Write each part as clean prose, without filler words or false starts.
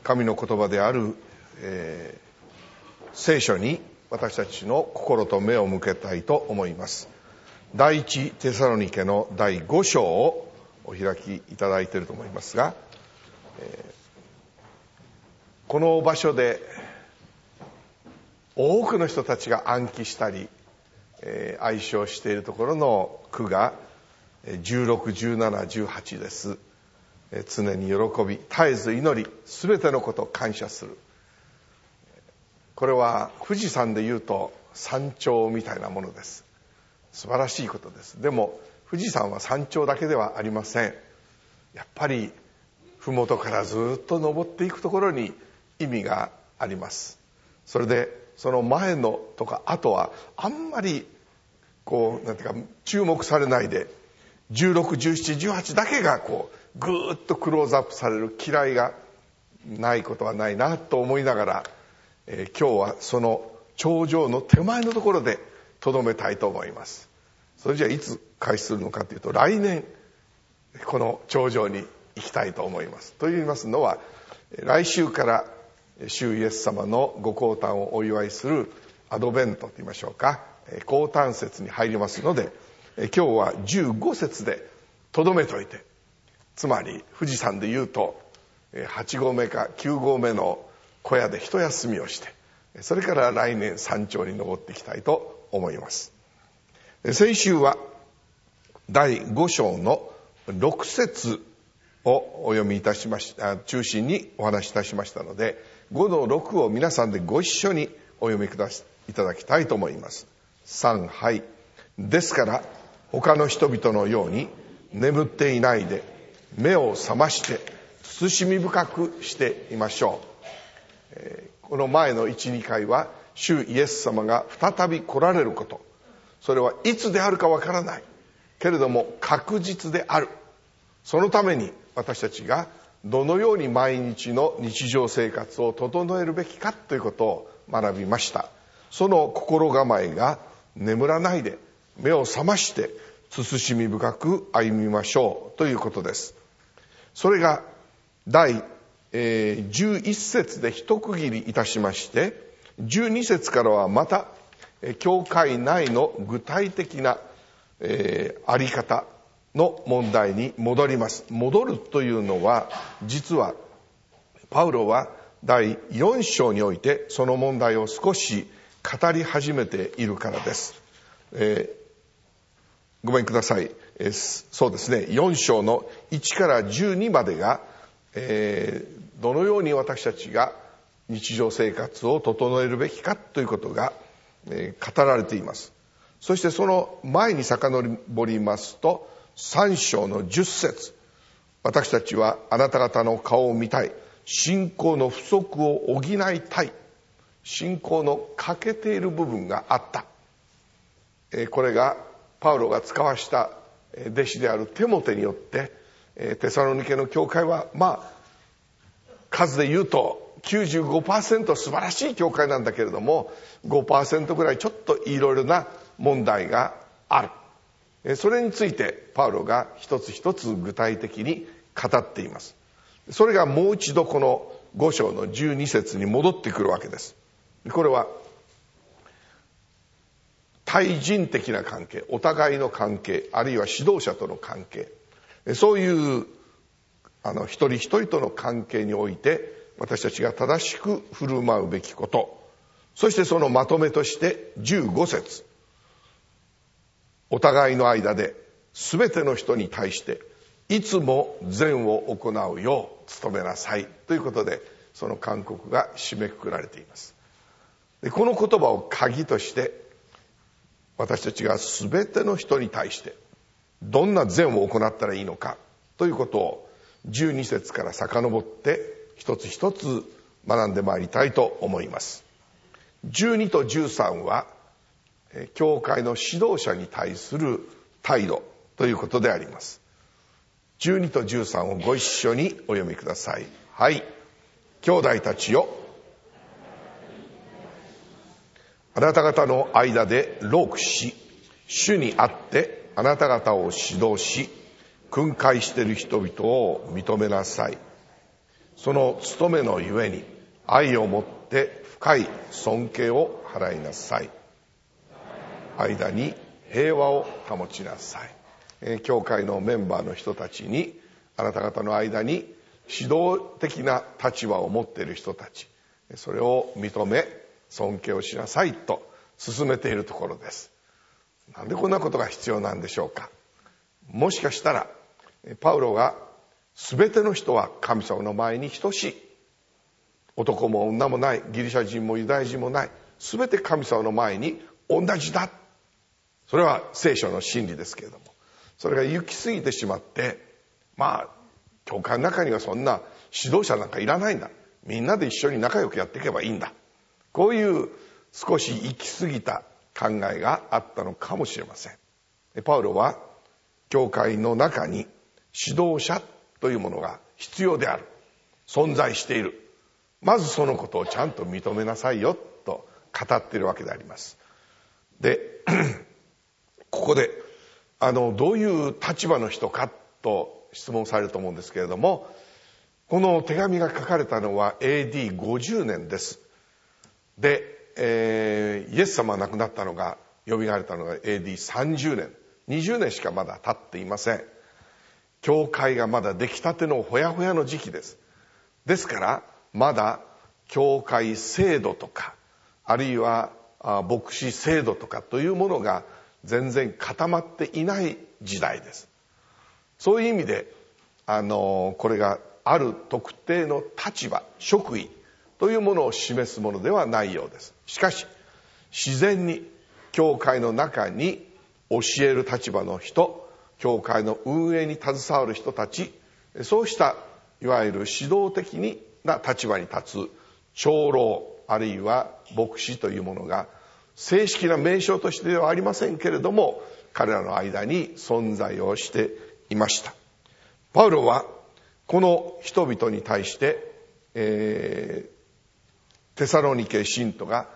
神の言葉である、聖書に私たちの心と目を向けたいと思います。第一テサロニケの第5章をお開きいただいていると思いますが、この場所で多くの人たちが暗記したり、愛唱しているところの句が16、17、18です。常に喜び、絶えず祈り、すべてのことを感謝する。これは富士山でいうと山頂みたいなものです。素晴らしいことです。でも富士山は山頂だけではありません。やっぱり麓からずっと登っていくところに意味があります。それでその前のとか後はあんまりなんていうか注目されないで、16、17、18だけがぐーっとクローズアップされる嫌いがないことはないなと思いながら、今日はその頂上の手前のところでとどめたいと思います。それじゃあいつ開始するのかというと、来年この頂上に行きたいと思います。と言いますのは、来週から主イエス様のご降誕をお祝いするアドベントと言いましょうか、降誕節に入りますので、今日は15節でとどめといて、つまり富士山でいうと8合目か9合目の小屋で一休みをして、それから来年山頂に登っていきたいと思います。先週は第5章の6節をお読みいたしました。中心にお話しいたしましたので、5の6を皆さんでご一緒にお読みいただきたいと思います。3、はい。ですから他の人々のように眠っていないで、目を覚まして慎み深くしていましょう。この前の 1,2 回は主イエス様が再び来られること、それはいつであるかわからないけれども確実である。そのために私たちがどのように毎日の日常生活を整えるべきかということを学びました。その心構えが、眠らないで目を覚まして慎み深く歩みましょうということです。それが第11節で一区切りいたしまして、12節からはまた教会内の具体的なあり方の問題に戻ります。戻るというのは、実はパウロは第4章においてその問題を少し語り始めているからです。ごめんください。そうですね、4章の1から12までが、どのように私たちが日常生活を整えるべきかということが、語られています。そしてその前に遡りますと、3章の10節、私たちはあなた方の顔を見たい、信仰の不足を補いたい。信仰の欠けている部分があった。これがパウロが使わした弟子であるテモテによって、テサロニケの教会は数で言うと 95% 素晴らしい教会なんだけれども、 5% ぐらいちょっといろいろな問題がある。それについてパウロが一つ一つ具体的に語っています。それがもう一度この5章の12節に戻ってくるわけです。これは対人的な関係、お互いの関係、あるいは指導者との関係、そういう一人一人との関係において私たちが正しく振る舞うべきこと、そしてそのまとめとして15節、お互いの間で全ての人に対していつも善を行うよう努めなさいということで、その勧告が締めくくられています。でこの言葉を鍵として、私たちが全ての人に対してどんな善を行ったらいいのかということを12節から遡って一つ一つ学んでまいりたいと思います。12と13は教会の指導者に対する態度ということであります。12と13をご一緒にお読みください。はい。兄弟たちよ、あなた方の間で労苦し、主にあってあなた方を指導し、訓戒している人々を認めなさい。 その務めのゆえに愛をもって深い尊敬を払いなさい。間に平和を保ちなさい。教会のメンバーの人たちに、あなた方の間に指導的な立場を持っている人たち、それを認め尊敬をしなさいと進めているところです。なんでこんなことが必要なんでしょうか。もしかしたらパウロが全ての人は神様の前に等しい、男も女もない、ギリシャ人もユダヤ人もない、全て神様の前に同じだ、それは聖書の真理ですけれども、それが行き過ぎてしまって、教会の中にはそんな指導者なんかいらないんだ、みんなで一緒に仲良くやっていけばいいんだ、こういう少し行き過ぎた考えがあったのかもしれません。パウロは教会の中に指導者というものが必要である、存在している、まずそのことをちゃんと認めなさいよと語っているわけであります。でここでどういう立場の人かと質問されると思うんですけれども、この手紙が書かれたのは AD50 年です。で、イエス様が亡くなったのが、よみがえったのが AD30 年、20年しかまだ経っていません。教会がまだ出来たてのほやほやの時期です。ですからまだ教会制度とか、あるいは牧師制度とかというものが全然固まっていない時代です。そういう意味でこれがある特定の立場、職位というものを示すものではないようです。しかし自然に教会の中に教える立場の人、教会の運営に携わる人たち、そうしたいわゆる指導的な立場に立つ長老、あるいは牧師というものが正式な名称としてではありませんけれども、彼らの間に存在をしていました。パウロはこの人々に対して、テサロニケ信徒が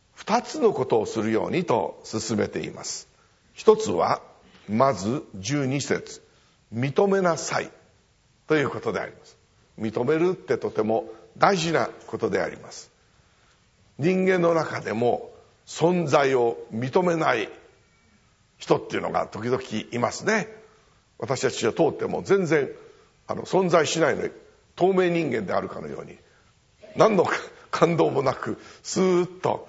2つのことをするようにと進めています。一つはまず12節、認めなさいということであります。認めるってとても大事なことであります。人間の中でも存在を認めない人っていうのが時々いますね。私たちが通っても全然存在しないのに、透明人間であるかのように何の感動もなくスーッと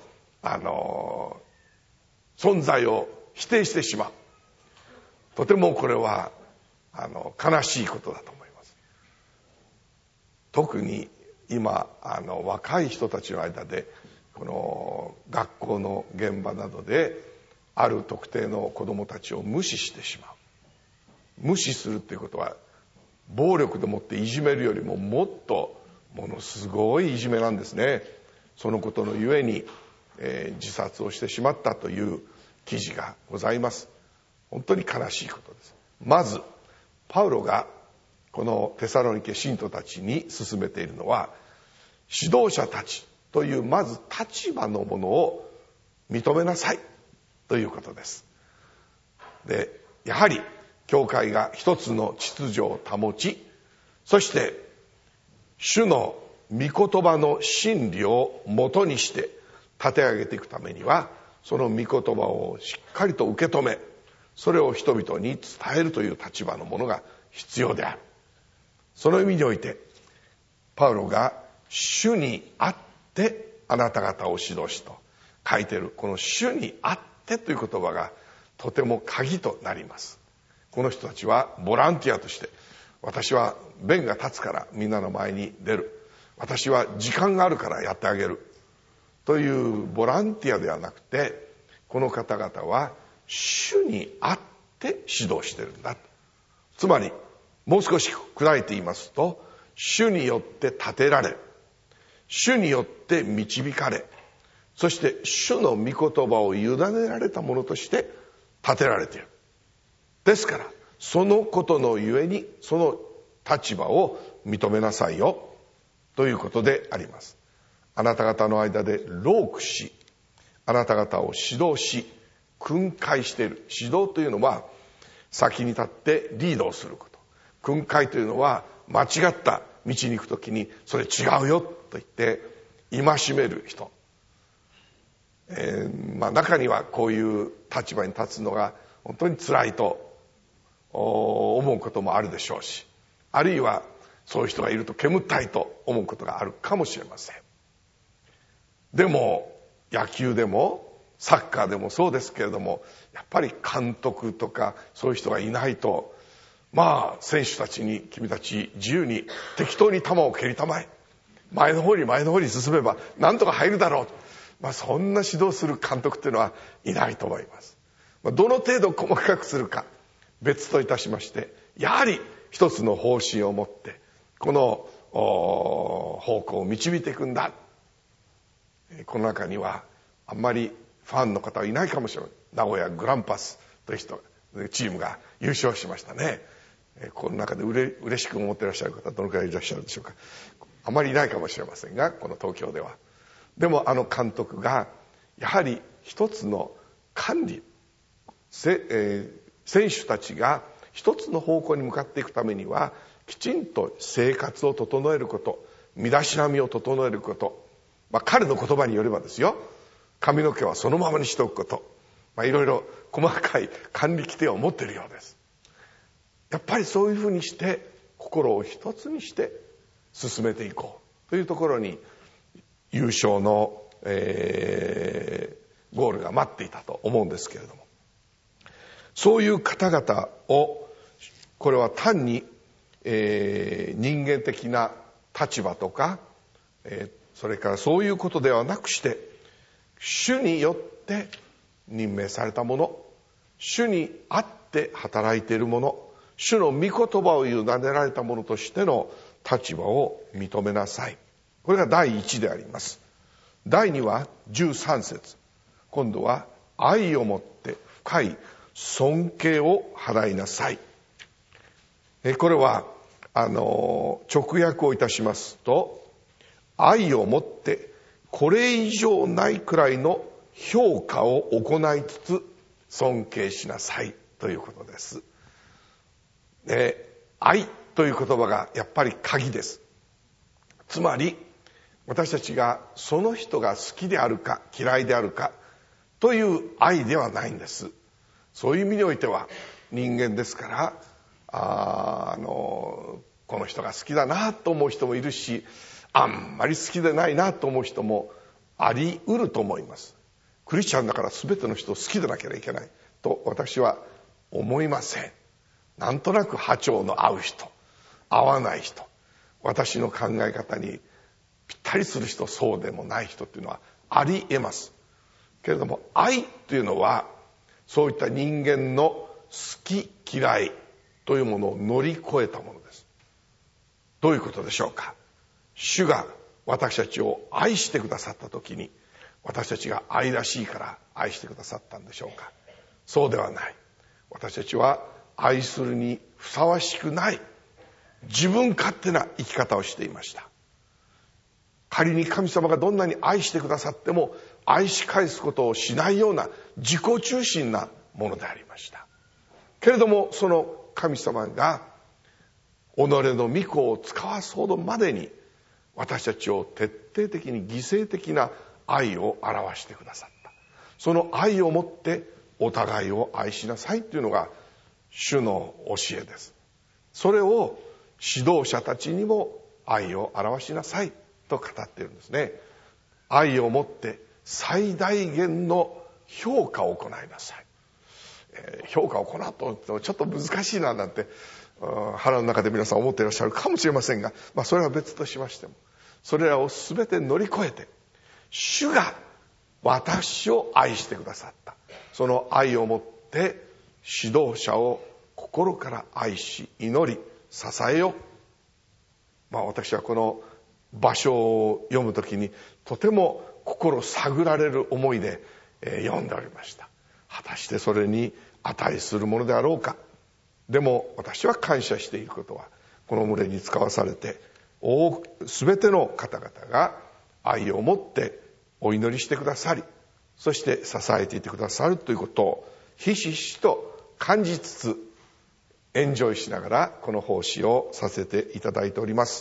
存在を否定してしまう。とてもこれは悲しいことだと思います。特に今若い人たちの間で、この学校の現場などである特定の子どもたちを無視してしまう。無視するっていうことは暴力でもっていじめるよりももっとものすごいいじめなんですね。そのことのゆえに、自殺をしてしまったという記事がございます。本当に悲しいことです。まずパウロがこのテサロニケ信徒たちに勧めているのは、指導者たちというまず立場のものを認めなさいということです。で、やはり教会が一つの秩序を保ち、そして主の御言葉の真理を元にして立て上げていくためには、その御言葉をしっかりと受け止め、それを人々に伝えるという立場のものが必要である。その意味においてパウロが主にあってあなた方を指導しと書いている、この主にあってという言葉がとても鍵となります。この人たちはボランティアとして、私は弁が立つからみんなの前に出る、私は時間があるからやってあげるというボランティアではなくて、この方々は主にあって指導してるんだ。つまりもう少し砕いて言いますと、主によって立てられ、主によって導かれ、そして主の御言葉を委ねられたものとして立てられている。ですからそのことのゆえにその立場を認めなさいよということであります。あなた方の間で労苦し、あなた方を指導し訓戒している。指導というのは先に立ってリードをすること。訓戒というのは間違った道に行くときにそれ違うよと言って戒める人、中にはこういう立場に立つのが本当に辛いと思うこともあるでしょうし、あるいはそういう人がいると煙たいと思うことがあるかもしれません。でも野球でもサッカーでもそうですけれども、やっぱり監督とかそういう人がいないと、選手たちに君たち自由に適当に球を蹴りたまえ、前の方に進めばなんとか入るだろう、そんな指導する監督っていうのはいないと思います。どの程度細かくするか別といたしまして、やはり一つの方針を持ってこの方向を導いていくんだ。この中にはあんまりファンの方はいないかもしれない。名古屋グランパスというチームが優勝しましたね。この中で嬉しく思っていらっしゃる方どのくらいいらっしゃるでしょうか。あまりいないかもしれませんが、この東京では。でも監督がやはり一つの管理、選手たちが一つの方向に向かっていくためには、きちんと生活を整えること、身だしなみを整えること、彼の言葉によればですよ、髪の毛はそのままにしておくこと、いろいろ細かい管理規定を持っているようです。やっぱりそういうふうにして心を一つにして進めていこうというところに優勝の、ゴールが待っていたと思うんですけれども、そういう方々を、これは単に、人間的な立場とか、それからそういうことではなくして、主によって任命されたもの、主にあって働いているもの、主の御言葉を委ねられたものとしての立場を認めなさい。これが第一であります。第二は13節、今度は愛をもって深い尊敬を払いなさい。これは直訳をいたしますと、愛をもってこれ以上ないくらいの評価を行いつつ尊敬しなさいということです。愛という言葉がやっぱり鍵です。つまり私たちがその人が好きであるか嫌いであるかという愛ではないんです。そういう意味においては人間ですから、この人が好きだなと思う人もいるし、あんまり好きでないなと思う人もあり得ると思います。クリスチャンだから全ての人を好きでなければいけないと私は思いません。なんとなく波長の合う人、合わない人、私の考え方にぴったりする人、そうでもない人っていうのはあり得ます。けれども愛というのはそういった人間の好き嫌いというものを乗り越えたものです。どういうことでしょうか。主が私たちを愛してくださった時に、私たちが愛らしいから愛してくださったんでしょうか。そうではない。私たちは愛するにふさわしくない自分勝手な生き方をしていました。仮に神様がどんなに愛してくださっても愛し返すことをしないような自己中心なものでありました。けれどもその神様が己の御子を使わすほどまでに私たちを徹底的に犠牲的な愛を表してくださった。その愛をもってお互いを愛しなさいというのが主の教えです。それを指導者たちにも愛を表しなさいと語っているんですね。愛をもって最大限の評価を行いなさい。評価を行うとちょっと難しいななんて腹の中で皆さん思っていらっしゃるかもしれませんが、それは別としましても、それらを全て乗り越えて主が私を愛してくださった。その愛をもって指導者を心から愛し祈り支えよう。私はこの場所を読むときにとても心探られる思いで読んでおりました。果たしてそれに値するものであろうか。でも私は感謝していることは、この群れに使わされて全ての方々が愛を持ってお祈りしてくださり、そして支えていてくださるということをひしひしと感じつつエンジョイしながらこの奉仕をさせていただいております。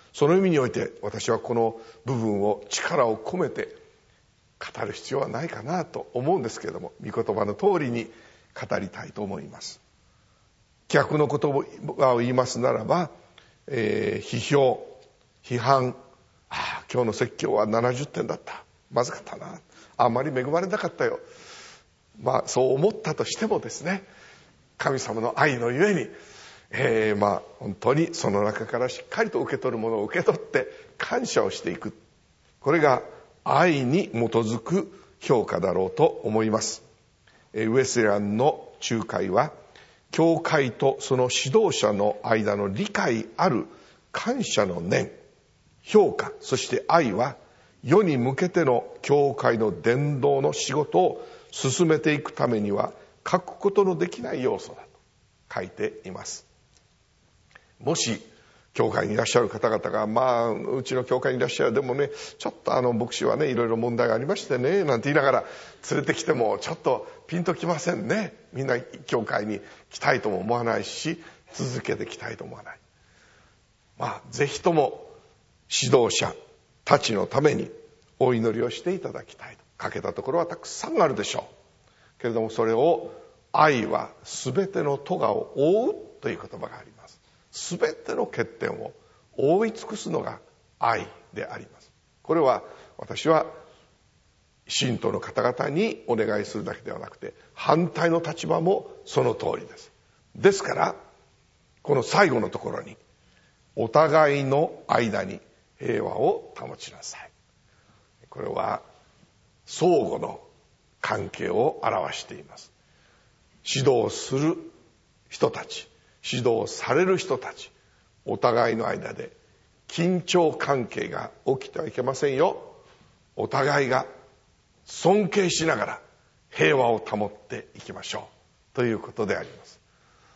その意味において私はこの部分を力を込めて語る必要はないかなと思うんですけれども、御言葉の通りに語りたいと思います。逆の言葉を言いますならば、批評、批判、今日の説教は70点だった、まずかったな、あんまり恵まれなかったよ、そう思ったとしてもですね、神様の愛のゆえに、本当にその中からしっかりと受け取るものを受け取って感謝をしていく、これが愛に基づく評価だろうと思います。ウェスレアンの仲介は、教会とその指導者の間の理解ある感謝の念、評価、そして愛は世に向けての教会の伝道の仕事を進めていくためには欠くことのできない要素だと書いています。もし教会にいらっしゃる方々が、うちの教会にいらっしゃる、でもね、ちょっと牧師はね、いろいろ問題がありましてね、なんて言いながら連れてきてもちょっとピンときませんね。みんな教会に来たいとも思わないし、続けてきたいと思わない。ぜひとも指導者たちのためにお祈りをしていただきたいと。書けたところはたくさんあるでしょうけれども、それを愛はすべての咎を覆うという言葉があります。すべての欠点を覆い尽くすのが愛であります。これは私は信徒の方々にお願いするだけではなくて、反対の立場もその通りです。ですからこの最後のところに、お互いの間に平和を保ちなさい。これは相互の関係を表しています。指導する人たち、指導される人たち、お互いの間で緊張関係が起きてはいけませんよ。お互いが尊敬しながら平和を保っていきましょうということであります。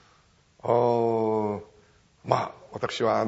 私は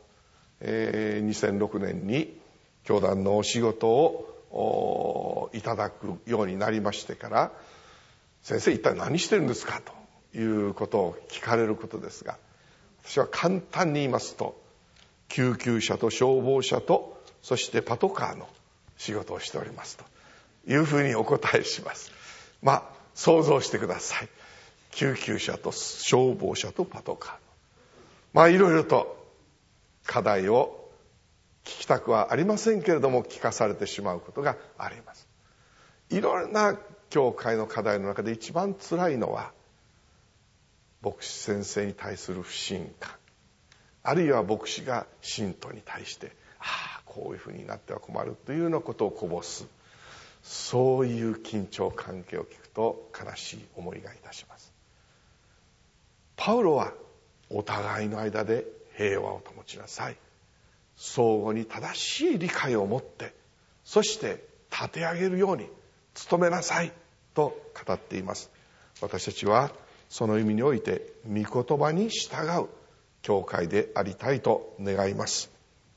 2006年に教団のお仕事をいただくようになりましてから、先生一体何してるんですかということを聞かれることですが、私は簡単に言いますと、救急車と消防車とそしてパトカーの仕事をしておりますというふうにお答えします。想像してください。救急車と消防車とパトカー、いろいろと課題を聞きたくはありませんけれども、聞かされてしまうことがあります。いろんな教会の課題の中で一番辛いのは、牧師先生に対する不信感、あるいは牧師が信徒に対してこういうふうになっては困るというようなことをこぼす、そういう緊張関係を聞くと悲しい思いがいたします。パウロはお互いの間で平和を保ちなさい、相互に正しい理解を持って、そして立て上げるように努めなさいと語っています。私たちはその意味において御言葉に従う教会でありたいと願います。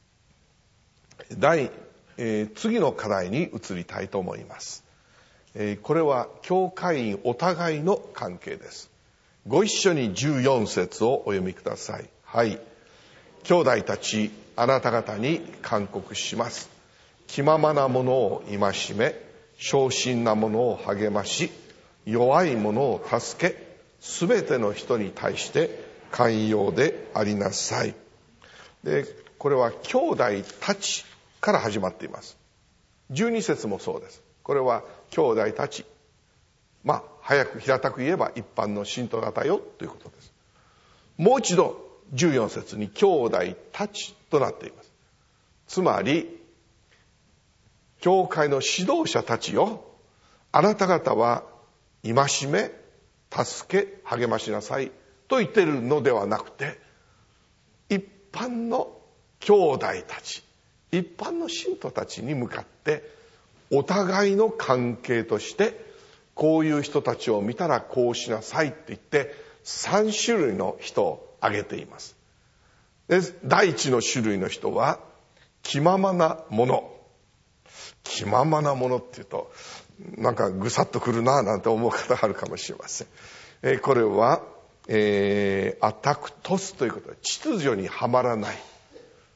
次の課題に移りたいと思います。これは教会員お互いの関係です。ご一緒に14節をお読みください。はい。兄弟たち、あなた方に勧告します。気ままなものを戒め、小心なものを励まし、弱いものを助け、すべての人に対して寛容でありなさい。で、これは兄弟たちから始まっています。12節もそうです。これは兄弟たち、平たく言えば一般の信徒方よということです。もう一度14節に兄弟たちとなっています。つまり教会の指導者たちよ、あなた方は戒め、助け、励ましなさいと言っているのではなくて、一般の兄弟たち、一般の信徒たちに向かってお互いの関係として、こういう人たちを見たらこうしなさいって言って3種類の人を挙げています。で、第一の種類の人は気ままなもの。気ままなものっていうとなんかぐさっとくるななんて思う方があるかもしれません。これは、アタクトスということで、秩序にはまらない、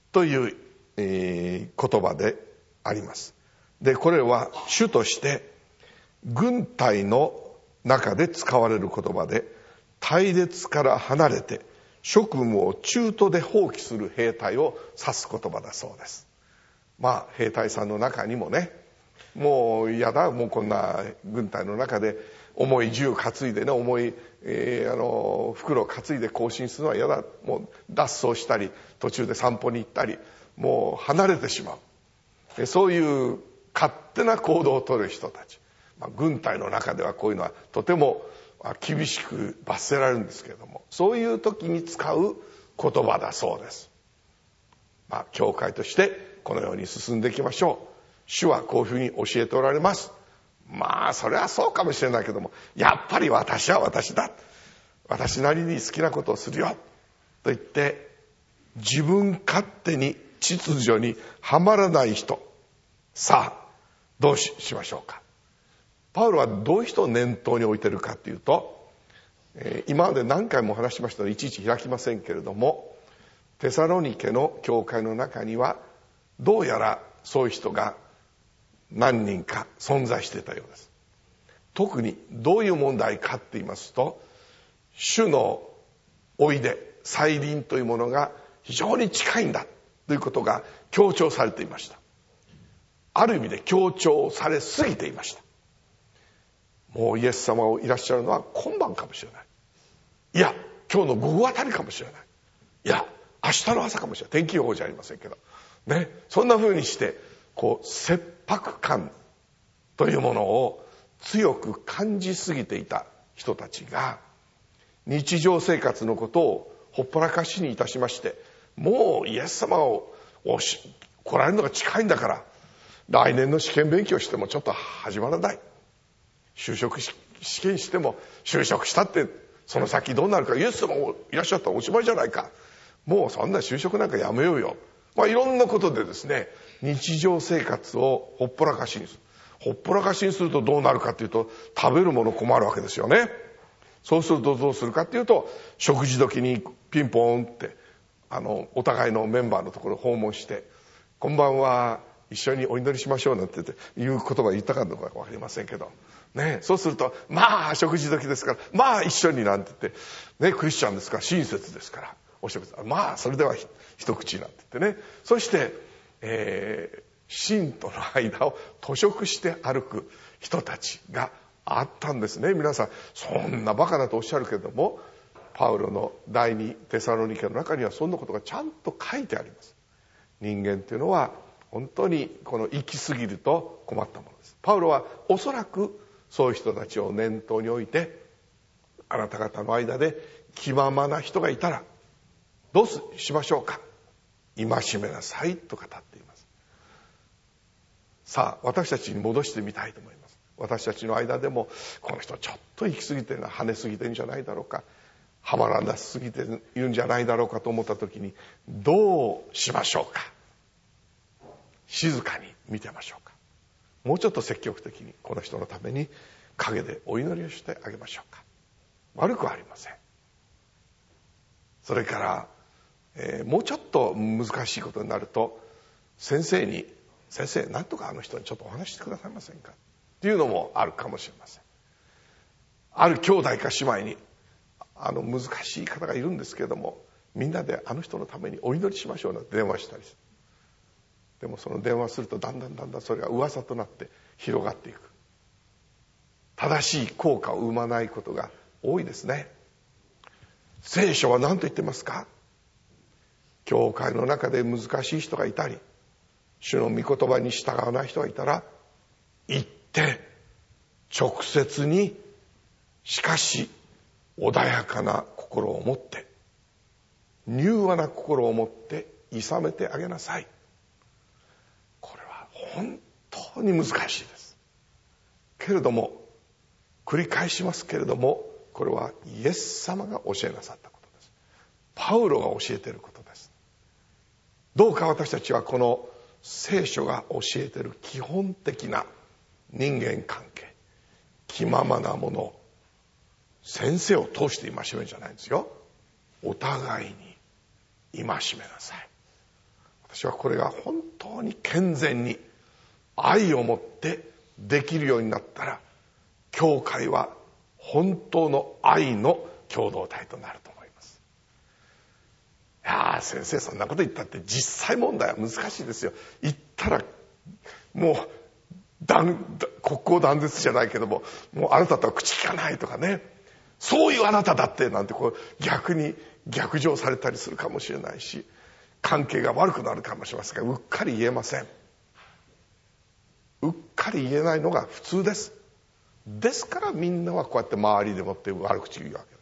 という、言葉であります。で、これは主として軍隊の中で使われる言葉で、隊列から離れて職務を中途で放棄する兵隊を指す言葉だそうです。兵隊さんの中にもね、もう嫌だ、もうこんな軍隊の中で重い銃担いでね、重い、袋を担いで行進するのは嫌だ、もう脱走したり途中で散歩に行ったり、もう離れてしまう、そういう勝手な行動をとる人たち、軍隊の中ではこういうのはとても厳しく罰せられるんですけれども、そういう時に使う言葉だそうです。教会としてこのように進んでいきましょう。主はこういうふうに教えておられます。それはそうかもしれないけども、やっぱり私は私だ、私なりに好きなことをするよと言って自分勝手に秩序にはまらない人、さあどう しましょうか。パウロはどういう人を念頭に置いているかというと、今まで何回も話しましたのでいちいち開きませんけれども、テサロニケの教会の中にはどうやらそういう人が何人か存在していたようです。特にどういう問題かって言いますと、主のおいで再臨というものが非常に近いんだということが強調されていました。ある意味で強調されすぎていました。もうイエス様をいらっしゃるのは今晩かもしれない、いや今日の午後あたりかもしれない、いや明日の朝かもしれない、天気予報じゃありませんけどね、そんな風にして切迫感というものを強く感じすぎていた人たちが、日常生活のことをほっぽらかしにいたしまして、もうイエス様を来られるのが近いんだから来年の試験勉強してもちょっと始まらない、就職試験しても就職したってその先どうなるか、イエス様もいらっしゃったらおしまいじゃないか、もうそんな就職なんかやめようよ、いろんなことでですね、日常生活をほっぽらかしにする。ほっぽらかしにするとどうなるかというと、食べるもの困るわけですよね。そうするとどうするかというと、食事時にピンポーンってお互いのメンバーのところを訪問して、こんばんは一緒にお祈りしましょうなんていう言葉言ったかどうか分かりませんけどね、そうすると食事時ですから一緒になんて言ってね、クリスチャンですから親切ですからお食事それでは一口なんて言ってね、そして信との間を図食して歩く人たちがあったんですね。皆さんそんなバカだとおっしゃるけれども、パウロの第二テサロニケの中にはそんなことがちゃんと書いてあります。人間っていうのは本当に行き過ぎると困ったものです。パウロはおそらくそういう人たちを念頭に置いて、あなた方の間で気ままな人がいたらどうしましょうか、戒めなさいと語っています。さあ私たちに戻してみたいと思います。私たちの間でもこの人ちょっと行き過ぎてるな、跳ね過ぎてるんじゃないだろうか、はまらなすぎているんじゃないだろうかと思った時にどうしましょうか。静かに見てましょうか、もうちょっと積極的にこの人のために陰でお祈りをしてあげましょうか。悪くはありません。それから、もうちょっと難しいことになると先生に先生なんとかあの人にちょっとお話してくださいませんかっていうのもあるかもしれません。ある兄弟か姉妹に難しい方がいるんですけれども、みんなであの人のためにお祈りしましょうなんて電話したりする。でもその電話するとだんだんそれが噂となって広がっていく。正しい効果を生まないことが多いですね。聖書は何と言ってますか。教会の中で難しい人がいたり、主の御言葉に従わない人がいたら、言って直接にしかし穏やかな心を持って、柔和な心を持っていさめてあげなさい。これは本当に難しいです。けれども繰り返しますけれども、これはイエス様が教えなさったことです。パウロが教えていることです。どうか私たちはこの聖書が教えている基本的な人間関係、気ままなもの、先生を通して戒めるんじゃないんですよ。お互いに戒めなさい。 私はこれが本当に健全に愛を持ってできるようになったら、教会は本当の愛の共同体となると思います。いやー、先生そんなこと言ったって実際問題は難しいですよ。言ったらもう国交断絶じゃないけども、もうあなたとは口聞かないとかね、そういうあなただってなんて逆に逆上されたりするかもしれないし、関係が悪くなるかもしれませんが、うっかり言えません。うっかり言えないのが普通です。ですからみんなはこうやって周りでもって悪口言うわけです。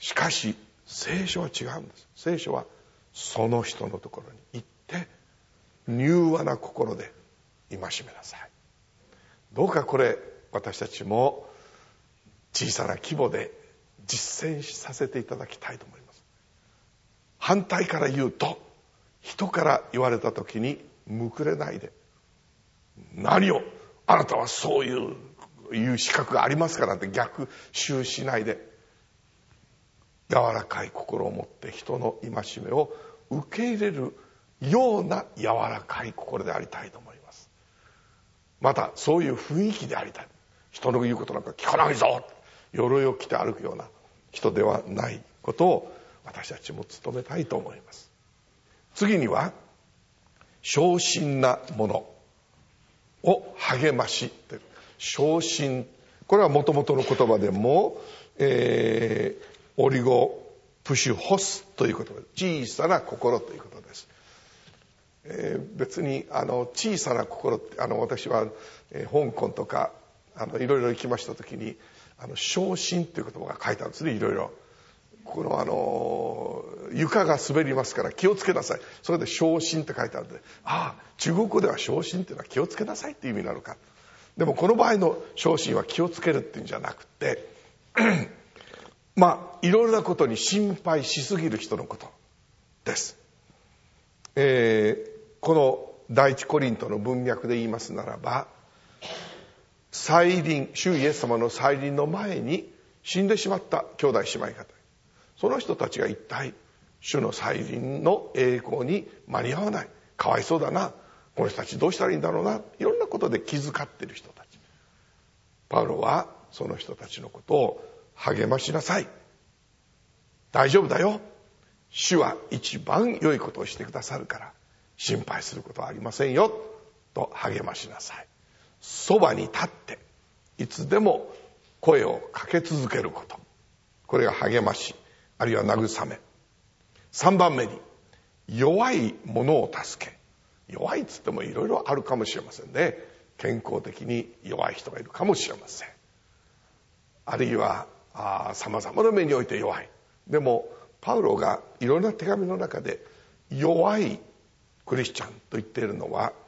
しかし聖書は違うんです。聖書はその人のところに行って柔和な心で戒めなさい。どうかこれ私たちも小さな規模で実践させていただきたいと思います。反対から言うと、人から言われた時にむくれないで、何をあなたはそういう資格がありますからって逆襲しないで、柔らかい心を持って人の戒めを受け入れるような柔らかい心でありたいと思います。またそういう雰囲気でありたい。人の言うことなんか聞かないぞ、鎧を着て歩くような人ではないことを私たちも努めたいと思います。次には小心なものを励ましという、小心、これはもともとの言葉でも、オリゴプシュホスという言葉で、小さな心ということです。別に小さな心って私は、香港とかいろいろ行きました時に小心という言葉が書いてあるんですね。いろいろこの床が滑りますから気をつけなさい、それで小心って書いてあるんで、中国語では小心っていうのは気をつけなさいっていう意味なのか。でもこの場合の小心は気をつけるっていうんじゃなくていろいろなことに心配しすぎる人のことです。この第一コリントの文脈で言いますならば、再臨、主イエス様の再臨の前に死んでしまった兄弟姉妹方、その人たちが一体主の再臨の栄光に間に合わない、かわいそうだな、この人たちどうしたらいいんだろうな、いろんなことで気遣っている人たち。パウロはその人たちのことを励ましなさい、大丈夫だよ、主は一番良いことをしてくださるから心配することはありませんよと励ましなさい。そばに立っていつでも声をかけ続けること、これが励まし、あるいは慰め。3番目に弱い者を助け。弱いっつってもいろいろあるかもしれませんね。健康的に弱い人がいるかもしれません。あるいは様々な目において弱い。でもパウロがいろんな手紙の中で弱いクリスチャンと言っているのは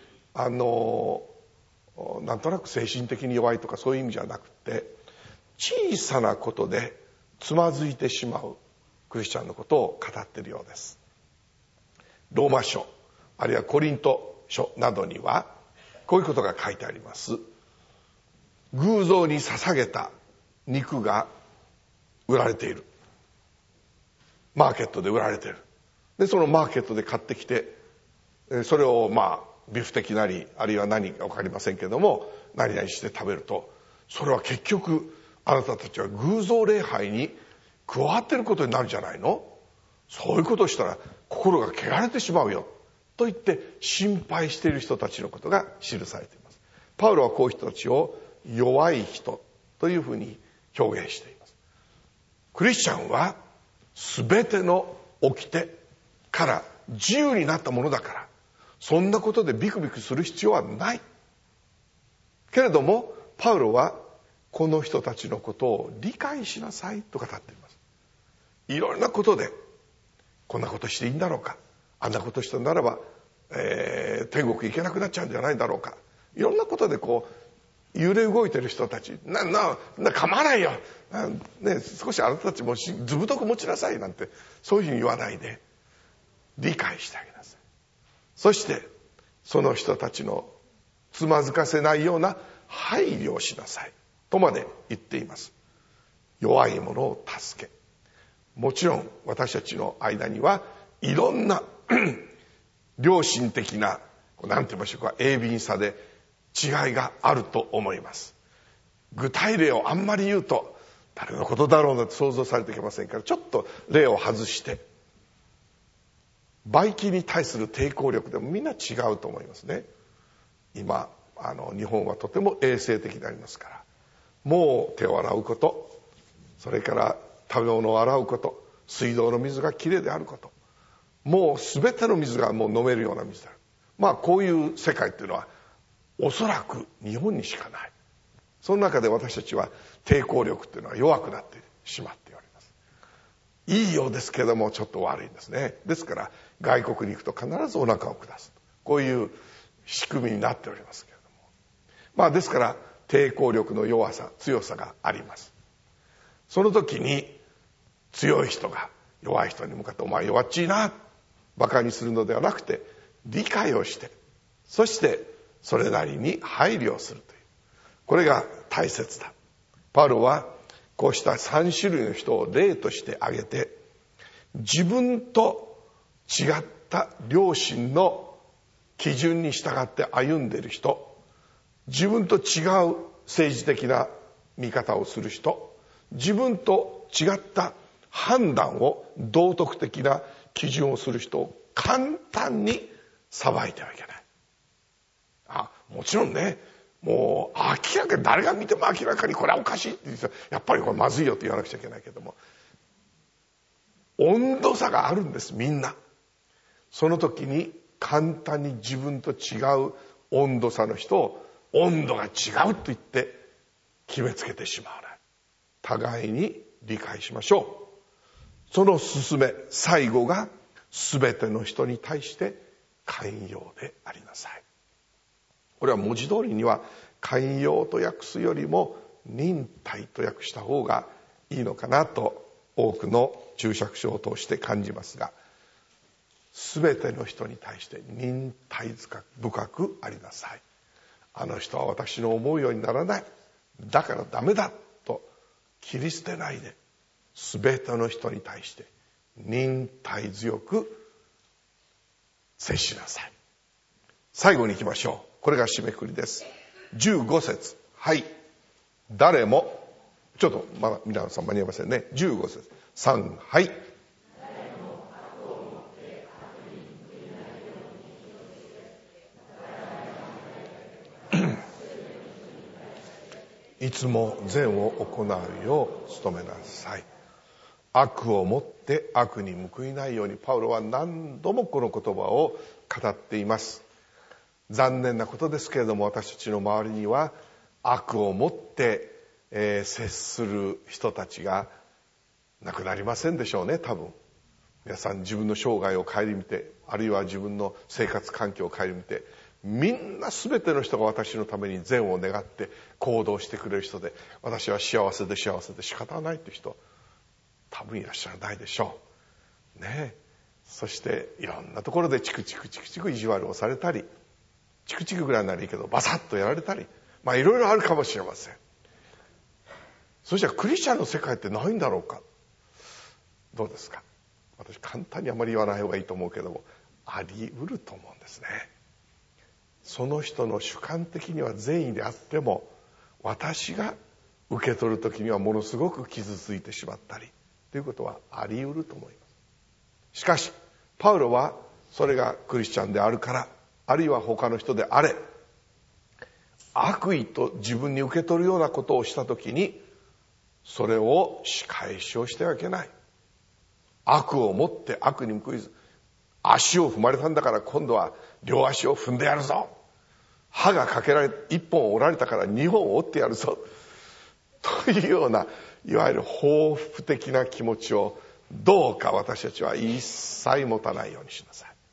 なんとなく精神的に弱いとかそういう意味じゃなくて、小さなことでつまずいてしまうクリスチャンのことを語っているようです。ローマ書あるいはコリント書などにはこういうことが書いてあります。偶像に捧げた肉が売られている、マーケットで売られている。でそのマーケットで買ってきて、それをビフテキなりあるいは何か分かりませんけども何々して食べると、それは結局あなたたちは偶像礼拝に加わっていることになるじゃないの、そういうことをしたら心が汚れてしまうよと言って心配している人たちのことが記されています。パウロはこういう人たちを弱い人というふうに表現しています。クリスチャンは全ての掟から自由になったものだから、そんなことでビクビクする必要はないけれども、パウロはこの人たちのことを理解しなさいと語っています。いろんなことでこんなことしていいんだろうか、あんなことしたならば、天国行けなくなっちゃうんじゃないだろうか、いろんなことで揺れ動いてる人たち、構わないよ、少しあなたたちもずぶとく持ちなさいなんてそういうふうに言わないで理解してあげなさい。そしてその人たちのつまずかせないような配慮をしなさいとまで言っています。弱い者を助け、もちろん私たちの間にはいろんな良心的ななんて言いましょうか、鋭敏さで違いがあると思います。具体例をあんまり言うと誰のことだろうなと想像されていけませんから、ちょっと例を外して、ばい菌に対する抵抗力でもみんな違うと思いますね。今日本はとても衛生的でありますから、もう手を洗うこと、それから食べ物を洗うこと、水道の水がきれいであること、もう全ての水がもう飲めるような水である。こういう世界っていうのはおそらく日本にしかない。その中で私たちは抵抗力っていうのは弱くなってしまっております。いいようですけどもちょっと悪いんですね。ですから外国に行くと必ずお腹を下す、こういう仕組みになっておりますけれども、ですから抵抗力の弱さ、強さがあります。その時に強い人が弱い人に向かって、お前弱っちいな、馬鹿にするのではなくて、理解をして、そしてそれなりに配慮をするという、これが大切だ。パウロはこうした3種類の人を例として挙げて、自分と違った良心の基準に従って歩んでいる人、自分と違う政治的な見方をする人、自分と違った判断を、道徳的な基準をする人を簡単に裁いてはいけない。もちろんね、もう明らかに誰が見ても明らかにこれはおかしいって言う人はやっぱりこれまずいよって言わなくちゃいけないけども、温度差があるんです、みんな。その時に簡単に自分と違う温度差の人を温度が違うと言って決めつけてしまわない。互いに理解しましょう。その勧め、最後が全ての人に対して寛容でありなさい。これは文字通りには寛容と訳すよりも忍耐と訳した方がいいのかなと多くの注釈書を通して感じますが、全ての人に対して忍耐深くありなさい。あの人は私の思うようにならない、だからダメだと切り捨てないで、全ての人に対して忍耐強く接しなさい。最後に行きましょう。これが締めくくりです。15節。はい。誰も、ちょっとまだ皆さん間に合いませんね。15節。3、はい。いつも善を行うよう努めなさい。悪をもって悪に報いないように、パウロは何度もこの言葉を語っています。残念なことですけれども、私たちの周りには悪をもって、接する人たちがなくなりませんでしょうね。多分皆さん自分の生涯を顧みて、あるいは自分の生活環境を顧みて、みんな全ての人が私のために善を願って行動してくれる人で、私は幸せで幸せで仕方がないという人多分いらっしゃらないでしょうね。そしていろんなところでチクチク意地悪をされたり、チクチクぐらいならいいけどバサッとやられたり、いろいろあるかもしれません。そしたらクリスチャンの世界ってないんだろうか。どうですか。私簡単にあまり言わない方がいいと思うけども、あり得ると思うんですね。その人の主観的には善意であっても、私が受け取る時にはものすごく傷ついてしまったりということはあり得ると思います。しかしパウロはそれがクリスチャンであるから、あるいは他の人であれ、悪意と自分に受け取るようなことをした時にそれを仕返しをしてはいけない。悪をもって悪に報いず、足を踏まれたんだから今度は両足を踏んでやるぞ、歯がかけられ1本折られたから2本折ってやるぞというような、いわゆる報復的な気持ちをどうか私たちは一切持たないようにしなさい。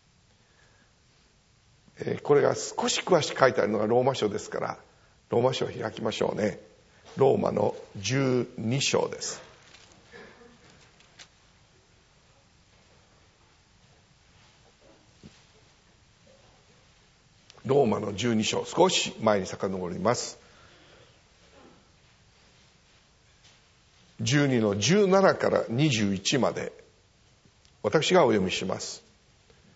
これが少し詳しく書いてあるのがローマ書ですから、ローマ書を開きましょうね。ローマの12章です。ローマの12章、少し前に遡ります。12の17から21まで私がお読みします。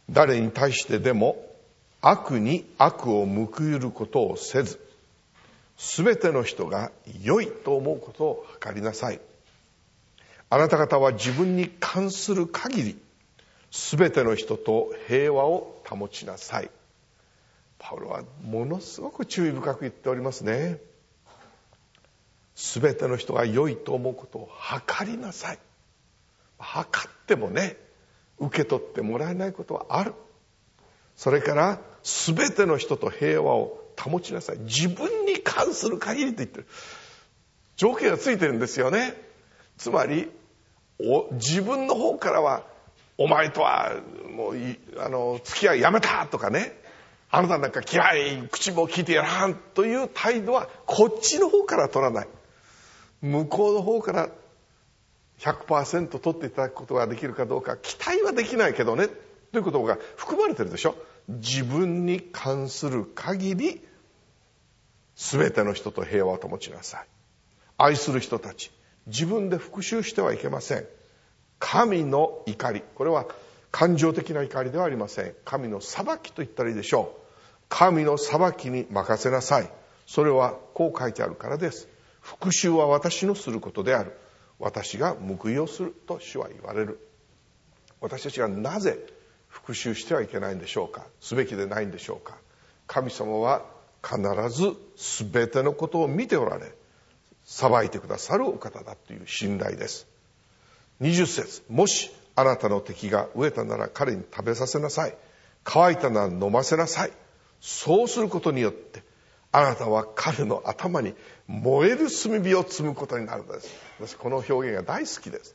誰に対してでも悪に悪を報いることをせず、すべての人が良いと思うことを図りなさい。あなた方は自分に関する限り、すべての人と平和を保ちなさい。パウロはものすごく注意深く言っておりますね。すべての人が良いと思うことを図りなさい。測ってもね、受け取ってもらえないことはある。それからすべての人と平和を保ちなさい。自分に関する限りと言ってる。条件がついてるんですよね。つまり自分の方からは、お前とはもう付き合いやめたとかね、あなたなんか嫌い、口も聞いてやらんという態度はこっちの方から取らない。向こうの方から 100% 取っていただくことができるかどうか期待はできないけどねということが含まれてるでしょ。自分に関する限り全ての人と平和を保ちなさい。愛する人たち、自分で復讐してはいけません。神の怒り、これは感情的な怒りではありません。神の裁きと言ったらいいでしょう。神の裁きに任せなさい。それはこう書いてあるからです。復讐は私のすることである。私が報いをすると主は言われる。私たちがなぜ復讐してはいけないんでしょうか。すべきでないんでしょうか。神様は必ず全てのことを見ておられ、裁いてくださるお方だという信頼です。20節、もしあなたの敵が飢えたなら彼に食べさせなさい。乾いたなら飲ませなさい。そうすることによってあなたは彼の頭に燃える炭火を積むことになるのです。私この表現が大好きです。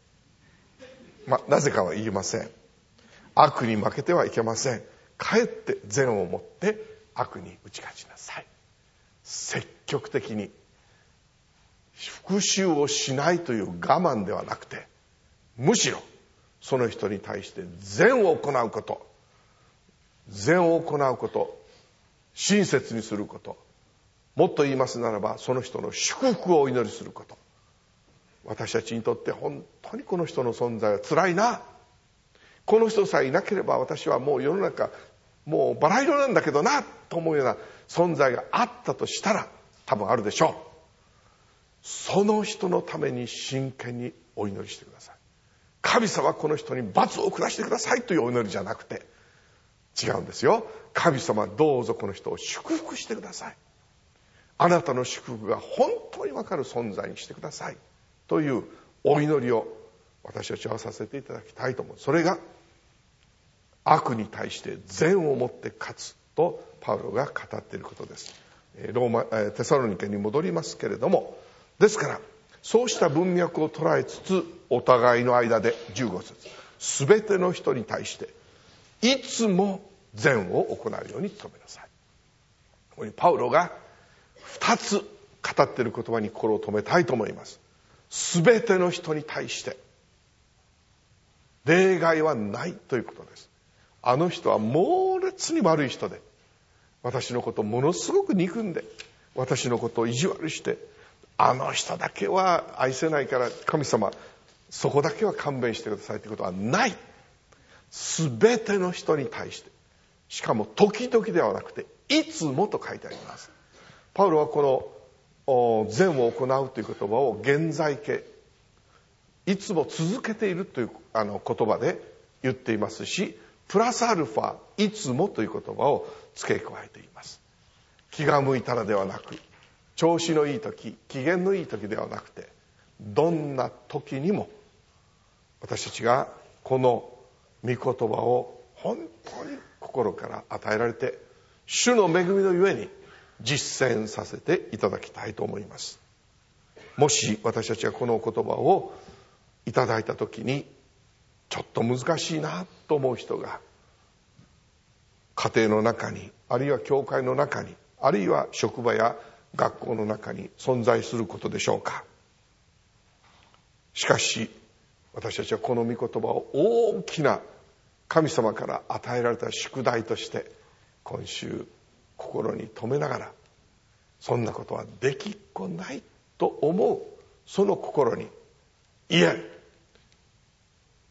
なぜかは言いません。悪に負けてはいけません。かえって善をもって悪に打ち勝ちなさい。積極的に復讐をしないという我慢ではなくて、むしろその人に対して善を行うこと、親切にすること、もっと言いますならばその人の祝福をお祈りすること。私たちにとって本当にこの人の存在は辛いな、この人さえいなければ私はもう世の中もうバラ色なんだけどなと思うような存在があったとしたら、多分あるでしょう。その人のために真剣にお祈りしてください。神様はこの人に罰を下してくださいというお祈りじゃなくて、違うんですよ。神様どうぞこの人を祝福してください。あなたの祝福が本当に分かる存在にしてくださいというお祈りを私たちはさせていただきたいと思う。それが悪に対して善をもって勝つとパウロが語っていることです。テサロニケに戻りますけれども、ですからそうした文脈を捉えつつ、お互いの間で15節、すべての人に対していつも善を行うように努めなさい。ここにパウロが2つ語っている言葉に心を留めたいと思います。すべての人に対して例外はないということです。あの人は猛烈に悪い人で、私のことをものすごく憎んで、私のことを意地悪して、あの人だけは愛せないから神様そこだけは勘弁してくださいということはない。すべての人に対して、しかも時々ではなくていつもと書いてあります。パウロはこの善を行うという言葉を現在形、いつも続けているという言葉で言っていますし、プラスアルファいつもという言葉を付け加えています。気が向いたらではなく、調子のいい時、機嫌のいい時ではなくて、どんな時にも私たちがこの御言葉を本当に心から与えられて、主の恵みのゆえに実践させていただきたいと思います。もし私たちがこの言葉をいただいた時にちょっと難しいなと思う人が家庭の中に、あるいは教会の中に、あるいは職場や学校の中に存在することでしょうか。しかし私たちはこの御言葉を大きな神様から与えられた宿題として今週心に留めながら、そんなことはできっこないと思うその心に、いえ、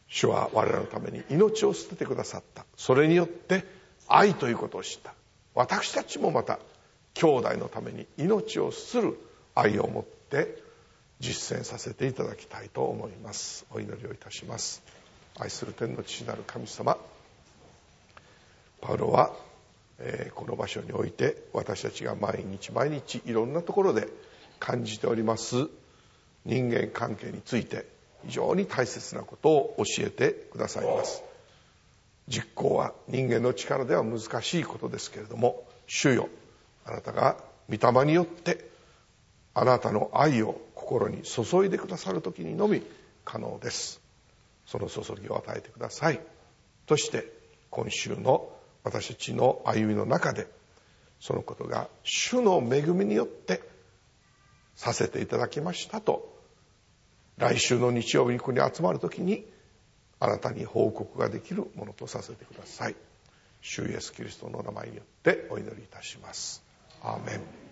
主は我々のために命を捨ててくださった。それによって愛ということを知った。私たちもまた兄弟のために命をする愛を持って実践させていただきたいと思います。お祈りをいたします。愛する天の父なる神様、パウロは、この場所において私たちが毎日毎日いろんなところで感じております人間関係について非常に大切なことを教えてくださいます。実行は人間の力では難しいことですけれども、主よ、あなたが御霊によってあなたの愛を心に注いでくださる時にのみ可能です。その注ぎを与えてください。そして今週の私たちの歩みの中でそのことが主の恵みによってさせていただきましたと、来週の日曜日にここに集まるときにあなたに報告ができるものとさせてください。主イエスキリストの名前によってお祈りいたします。アーメン。